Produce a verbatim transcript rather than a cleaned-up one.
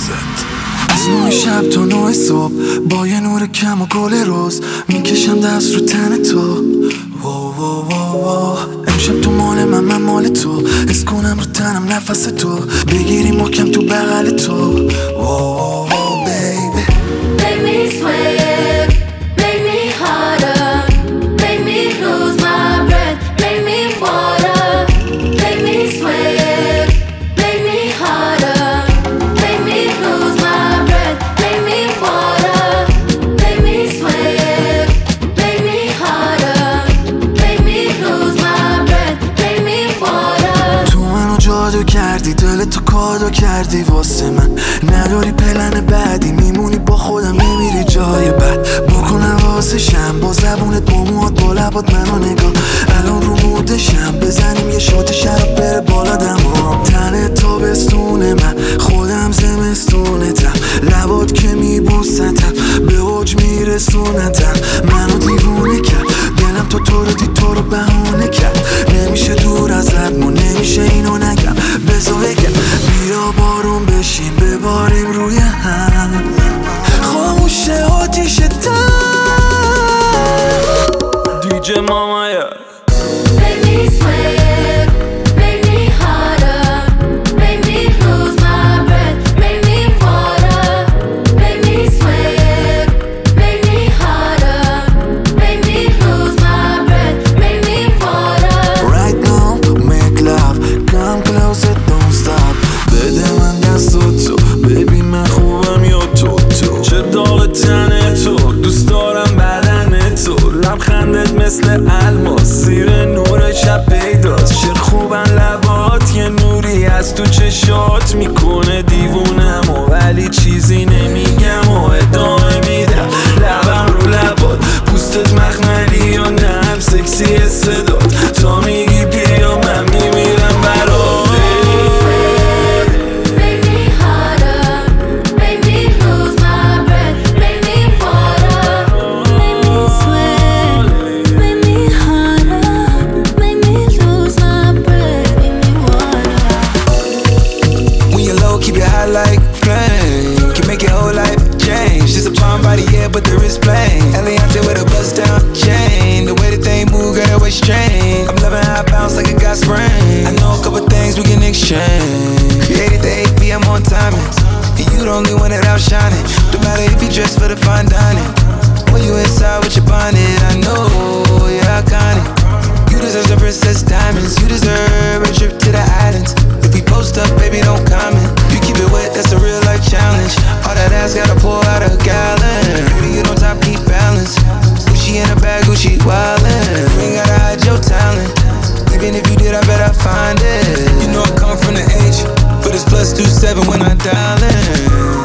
واسط. از نوع شب تا نوع صبح با یه نور کم و گل روز میکشم دست رو تن تو. وو وو وو وو امشب تو مال من من مال تو، حس کنم رو تنم نفس تو، بگیری محکم تو بغل تو. وو وو وو بیبی Make me sweat, make me harder, make me lose my breath, make me water, make me sweat, make me harder, make me lose my breath, make me water, make me sweat, make me harder, make me lose my breath, make me water. تو منو جادو کردی، دلتو کادو کردی واسه من، نداری پلن بعدی، میمونی با خودم نمیری جای بد. بکن حواسشم با زبونت با موهات با لبات منو نگاه، الان رو مودشم، بزنیم یه شات شراب بره بالا دمام. تنت تابستون من، خودم زمستونتم، لبات که میبوستم به اوج میرسونتم. منو دیوونه کرد دلم، تو تو رو دید تو رو بهونه کرد، نمیشه دور از ما، نمیشه اینو نگم بزا بگم. بیا بارون بشین بباریم روی هم، خاموشه آتیش تن. دیجی مامایا Make me sweat, make me harder, make me lose my breath, make me water, make me sweat, make me harder, make me lose my breath, make me water. Right now make love, come closer don't stop. بده من دستاتو ببین من خوبم یا تو تو، چه داغ تنه تو، دوست دارم بدن تو، لبخندت مثل الماس زیر نور شب پیداست. چه خوبن لبات، یه نوری از تو چشات میکنه دیوونم و ولی چیزی نمیگم و ادامه میدم. لبم رو لبات، پوستت مخملی یا نرم سکسی صدات، تا میگی بیا من میمیرم برات. Make me harder, make me lose my breath, make me water, make me sweat, make me harder, make me lose my breath, make me water. When you're low, keep your high like flame, can make your whole life change. Just a palm body, yeah, but the wrist plain. Eliante with a bust down chain, the way that they move, got a waist train. I'm loving how I bounce like it got sprain. I know a couple things we can exchange. Created the eight p.m. on timing, and you the only one that outshining. No matter if you dress for the fine dining, or you inside with your bonnet, I know you're iconic. You deserve some princess diamonds, you deserve a trip to the islands. If we post up, baby, don't comment. You keep it wet, that's a real life challenge. All that ass gotta pour out a gallon. Baby, you don't top, keep balance. Gucci in a bag, Gucci wildin'. You ain't gotta hide your talent. Even if you did, I bet I find it. You know I come from the H, but it's plus two seven when I dial in.